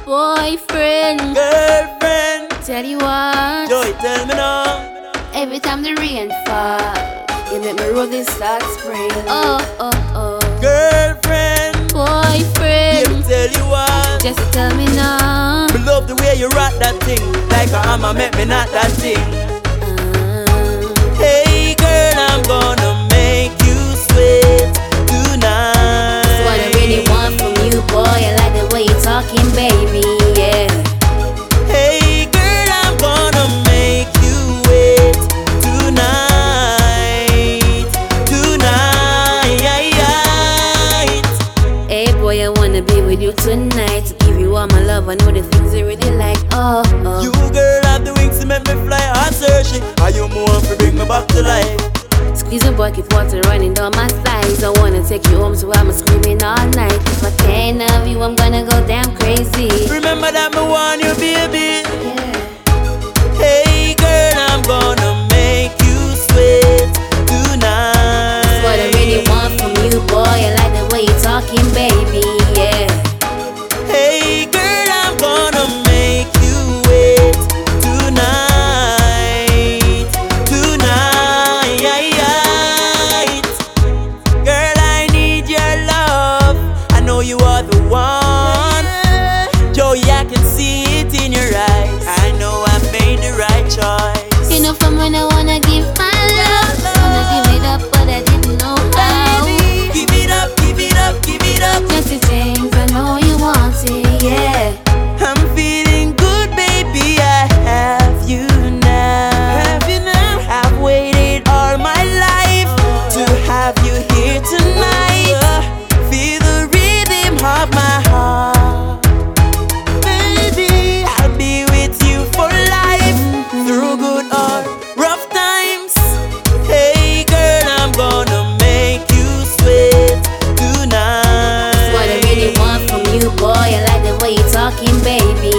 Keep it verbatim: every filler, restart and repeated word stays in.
Boyfriend, girlfriend. tell you what, Joy, tell me now. every time the rain fall, you make me roses start spring. Oh, oh, oh. Girlfriend, Boyfriend, baby, tell you what. just tell me now. Me love the way you rock that thing, like a hammer make me not that thing. Uh, Hey girl, I'm gonna make you sweat tonight. That's what I really want from you, boy. I like the way you're talking, baby. Yeah. Hey girl, I'm gonna make you wait tonight, tonight. Hey, boy, I wanna be with you tonight. To give you all my love, I know the things you really like. Oh, oh. You girl have the wings to make me fly. I'm searching. Are you more to bring me back to life? Squeeze a boy, keep water running down my thighs. I wanna take you home, so I'm screaming all night. If I can't have you, I'm gonna go damn crazy. Remember that me want you, baby. Yeah. Hey girl, I'm gonna make you sweat tonight. That's what I really want from you, boy. I like the way you're talking, baby. Yeah. Hey girl, I'm gonna make you wait tonight, tonight. Girl, I need your love. I know you are the one. Joey, I can see it in your eyes. I know I made the right choice. You know from when I wanna give my love, wanna give it up, but I didn't know how. Give it up, give it up, give it up. Just the things I know you want it, yeah. I'm feeling good, baby. I have you now. Have you now? I've waited all my life to have you here tonight. Feel the rhythm of my heart, baby. I'll be with you for life, through good or rough times. Hey girl, I'm gonna make you sweat tonight. That's what I really want from you, boy. I like the way you're talking, baby.